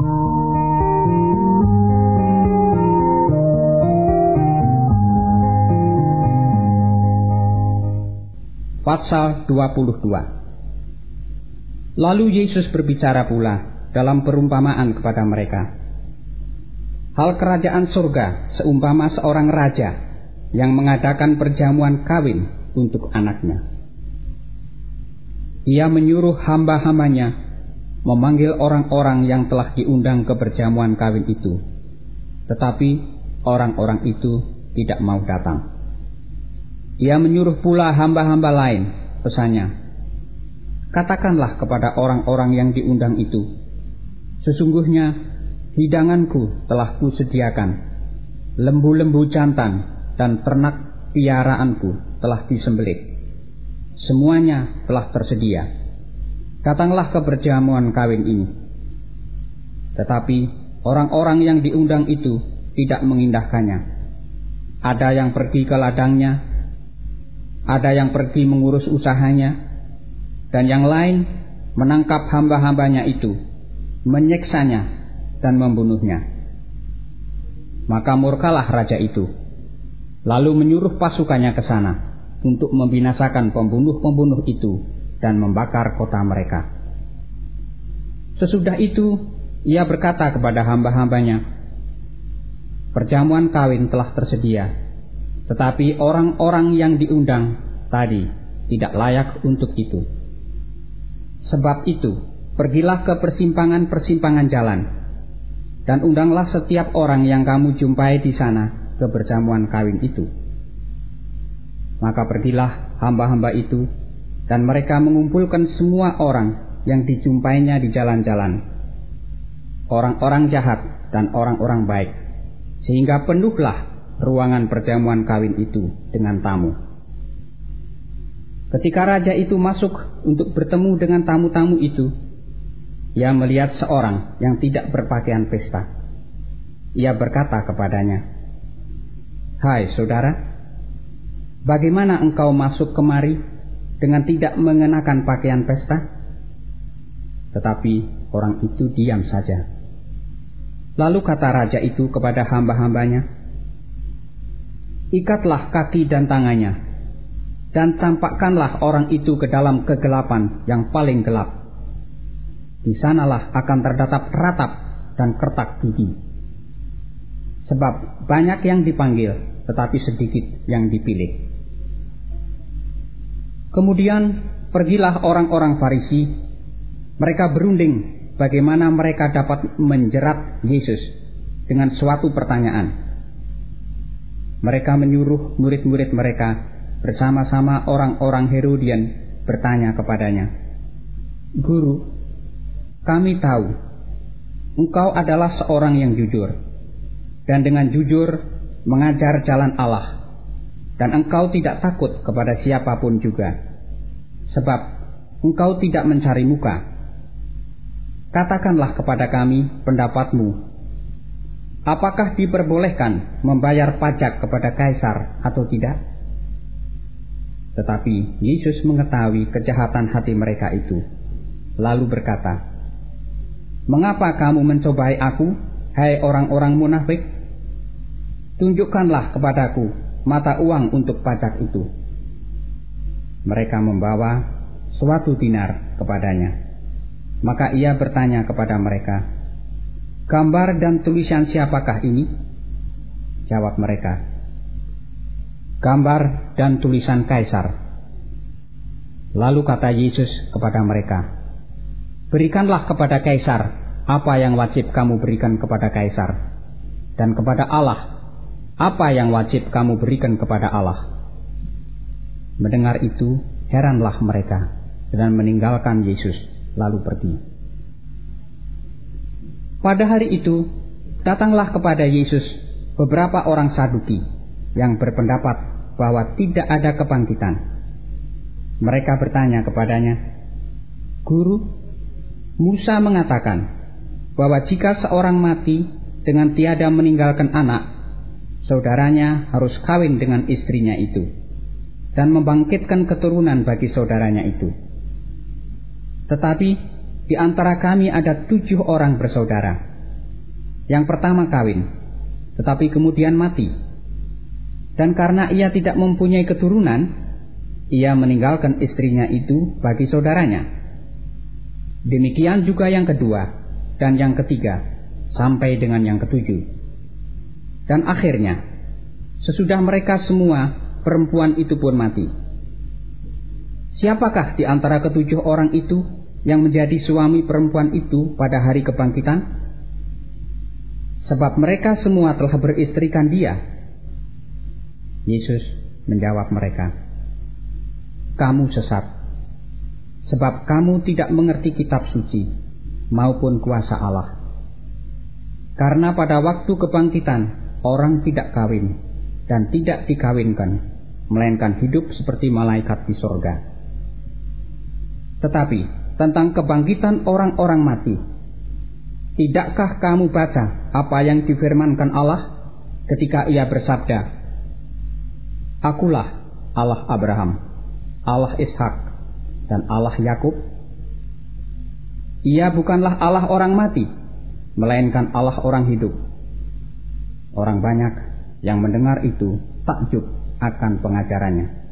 Pasal 22. Lalu Yesus berbicara pula dalam perumpamaan kepada mereka. Hal kerajaan surga seumpama seorang raja yang mengadakan perjamuan kawin untuk anaknya. Ia menyuruh hamba-hambanya memanggil orang-orang yang telah diundang ke perjamuan kawin itu. Tetapi orang-orang itu tidak mau datang. Ia menyuruh pula hamba-hamba lain, pesannya, katakanlah kepada orang-orang yang diundang itu, sesungguhnya hidanganku telah kusediakan, lembu-lembu jantan dan ternak piaraanku telah disembelih. Semuanya telah tersedia. Datanglah ke perjamuan kawin ini. Tetapi orang-orang yang diundang itu tidak mengindahkannya. Ada yang pergi ke ladangnya, ada yang pergi mengurus usahanya, dan yang lain menangkap hamba-hambanya itu, menyiksanya dan membunuhnya. Maka murkalah raja itu, lalu menyuruh pasukannya ke sana untuk membinasakan pembunuh-pembunuh itu dan membakar kota mereka. Sesudah itu ia berkata kepada hamba-hambanya, perjamuan kawin telah tersedia, tetapi orang-orang yang diundang tadi tidak layak untuk itu. Sebab itu, pergilah ke persimpangan-persimpangan jalan, dan undanglah setiap orang yang kamu jumpai di sana ke perjamuan kawin itu. Maka pergilah hamba-hamba itu, dan mereka mengumpulkan semua orang yang dijumpainya di jalan-jalan, orang-orang jahat dan orang-orang baik, sehingga penuhlah ruangan perjamuan kawin itu dengan tamu. Ketika raja itu masuk untuk bertemu dengan tamu-tamu itu, ia melihat seorang yang tidak berpakaian pesta. Ia berkata kepadanya, "Hai saudara, bagaimana engkau masuk kemari dengan tidak mengenakan pakaian pesta?" Tetapi orang itu diam saja. Lalu kata raja itu kepada hamba-hambanya, ikatlah kaki dan tangannya, dan campakkanlah orang itu ke dalam kegelapan yang paling gelap. Di sanalah akan terdatap ratap dan kertak gigi. Sebab banyak yang dipanggil, tetapi sedikit yang dipilih. Kemudian pergilah orang-orang Farisi. Mereka berunding bagaimana mereka dapat menjerat Yesus dengan suatu pertanyaan. Mereka menyuruh murid-murid mereka bersama-sama orang-orang Herodian bertanya kepadanya, "Guru, kami tahu engkau adalah seorang yang jujur, dan dengan jujur mengajar jalan Allah, dan engkau tidak takut kepada siapapun juga, sebab engkau tidak mencari muka. Katakanlah kepada kami pendapatmu. Apakah diperbolehkan membayar pajak kepada kaisar atau tidak?" Tetapi Yesus mengetahui kejahatan hati mereka itu, lalu berkata, "Mengapa kamu mencobai aku, hai orang-orang munafik? Tunjukkanlah kepadaku mata uang untuk pajak itu." Mereka membawa suatu dinar kepadanya. Maka ia bertanya kepada mereka, "Gambar dan tulisan siapakah ini?" Jawab mereka, "Gambar dan tulisan Kaisar." Lalu kata Yesus kepada mereka, "Berikanlah kepada Kaisar apa yang wajib kamu berikan kepada Kaisar, dan kepada Allah apa yang wajib kamu berikan kepada Allah." Mendengar itu, heranlah mereka dan meninggalkan Yesus, lalu pergi. Pada hari itu, datanglah kepada Yesus beberapa orang Saduki yang berpendapat bahwa tidak ada kebangkitan. Mereka bertanya kepadanya, "Guru, Musa mengatakan bahwa jika seorang mati dengan tiada meninggalkan anak, saudaranya harus kawin dengan istrinya itu dan membangkitkan keturunan bagi saudaranya itu. Tetapi di antara kami ada 7 orang bersaudara. Yang pertama kawin, tetapi kemudian mati. Dan karena ia tidak mempunyai keturunan, ia meninggalkan istrinya itu bagi saudaranya. Demikian juga yang kedua dan yang ketiga, sampai dengan yang ketujuh. Dan akhirnya, sesudah mereka semua, perempuan itu pun mati. Siapakah di antara ketujuh orang itu yang menjadi suami perempuan itu pada hari kebangkitan? Sebab mereka semua telah beristrikan dia. Yesus menjawab mereka, "Kamu sesat, sebab kamu tidak mengerti kitab suci maupun kuasa Allah. Karena pada waktu kebangkitan orang tidak kawin dan tidak dikawinkan, melainkan hidup seperti malaikat di sorga. Tetapi tentang kebangkitan orang-orang mati, tidakkah kamu baca apa yang difirmankan Allah ketika ia bersabda, 'Akulah Allah Abraham, Allah Ishak, dan Allah Yakub'? Ia bukanlah Allah orang mati, melainkan Allah orang hidup." Orang banyak yang mendengar itu takjub akan pengajarannya.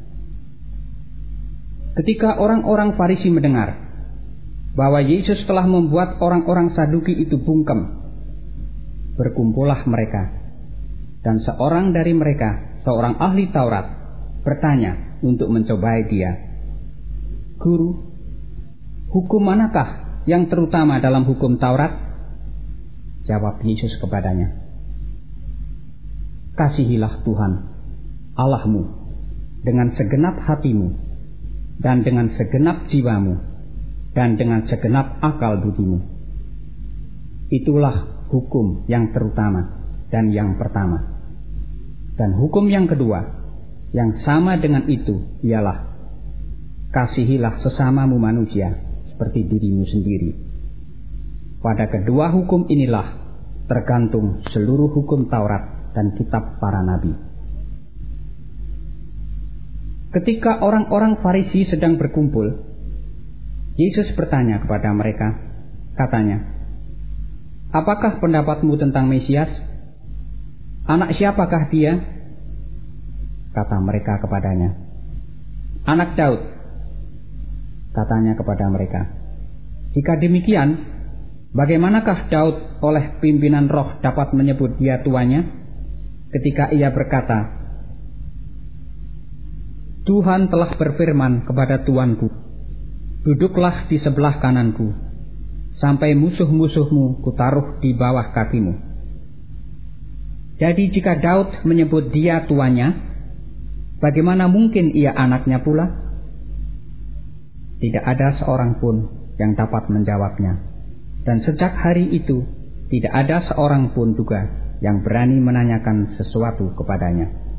Ketika orang-orang Farisi mendengar bahwa Yesus telah membuat orang-orang Saduki itu bungkem, berkumpullah mereka, dan seorang dari mereka, seorang ahli Taurat, bertanya untuk mencobai dia, "Guru, hukum manakah yang terutama dalam hukum Taurat?" Jawab Yesus kepadanya, "Kasihilah Tuhan Allahmu dengan segenap hatimu, dan dengan segenap jiwamu, dan dengan segenap akal budimu. Itulah hukum yang terutama dan yang pertama. Dan hukum yang kedua, yang sama dengan itu, ialah kasihilah sesamamu manusia seperti dirimu sendiri. Pada kedua hukum inilah tergantung seluruh hukum Taurat dan kitab para nabi." Ketika orang-orang Farisi sedang berkumpul, Yesus bertanya kepada mereka, katanya, "Apakah pendapatmu tentang Mesias? Anak siapakah dia?" Kata mereka kepadanya, "Anak Daud." Katanya kepada mereka, "Jika demikian, bagaimanakah Daud oleh pimpinan roh dapat menyebut dia tuanya ketika ia berkata, 'Tuhan telah berfirman kepada Tuanku, duduklah di sebelah kananku, sampai musuh-musuhmu kutaruh di bawah kakimu.' Jadi jika Daud menyebut dia tuanya, bagaimana mungkin ia anaknya pula?" Tidak ada seorang pun yang dapat menjawabnya, dan sejak hari itu tidak ada seorang pun juga yang berani menanyakan sesuatu kepadanya.